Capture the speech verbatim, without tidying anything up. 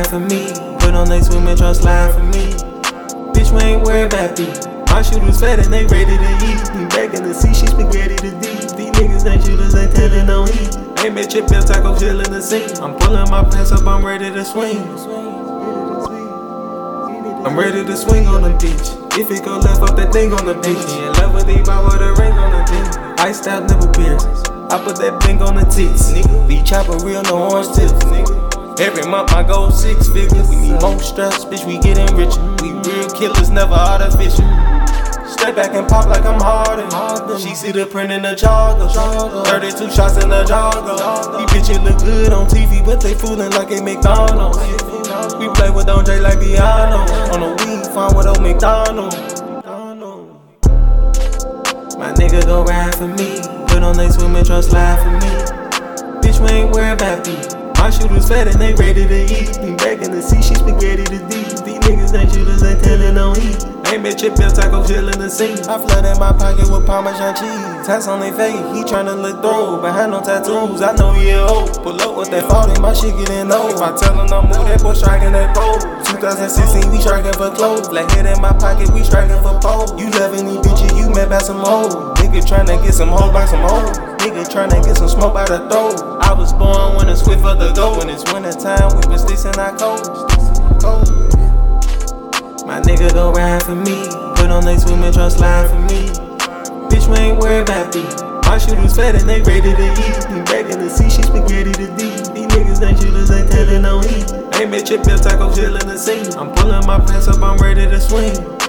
ride for me. Put on they swimming trunks, slide for me. Bitch, we ain't worried about me. My shooters fat and they ready to eat. We back in the sea, she spaghetti to deep. These niggas ain't shooters, they tellin' on heat. Ain't met your bell taco, chill in the scene. I'm pulling my pants up, I'm ready to swing. I'm ready to swing on the beach. If it go left off that thing on the beach. She in love with the vibe with a ring on the dick. Iced out, never pierces. I put that bling on the tits, nigga. Be chopping real, no orange tips, nigga. Every month I go six figures. We need more stress, bitch, we getting richer. We real killers, never artificial. Step back and pop like I'm Harden. She see the print in the jogger. thirty-two shots in the jogger. These bitches look good on T V, but they foolin' like a McDonald's. We play with Andre like Biano. On the weed, find with old McDonald. My nigga gon' ride for me. Put on they swimming trunks, slide for me. Bitch, we ain't worried about me. My shooters fat and they ready to eat. We back in the sea, she spaghetti to deep. These niggas ain't shooters, they tellin' on heat. Ain't met your bell taco, chill in the scene. I flood in my pocket with Parmesan cheese. Tats on they face, he tryna look through. Behind no tattoos, I know he a hoe. Pull up with that forty, my shit get in low. If I tell him no move, that boy striking that pole. twenty sixteen, we striking for clothes. Black head in my pocket, we striking for pole. You loving these bitches, you met by some hoes. Nigga tryna get some hoes by some hoes. Nigga tryna get some smoke by the throat. I was born when it's swift for the go. When it's winter time, we been sticks in our coat. My nigga gon' ride for me. Put on they swimming trunks, slide for me. Bitch, we ain't worried about me. My shooters fat and they ready to eat. We back in the sea, she spaghetti to deep. These niggas ain't shooters, they tellin' on heat. Ain't met your bell taco, chill in the scene. I'm pulling my pants up, I'm ready to swing.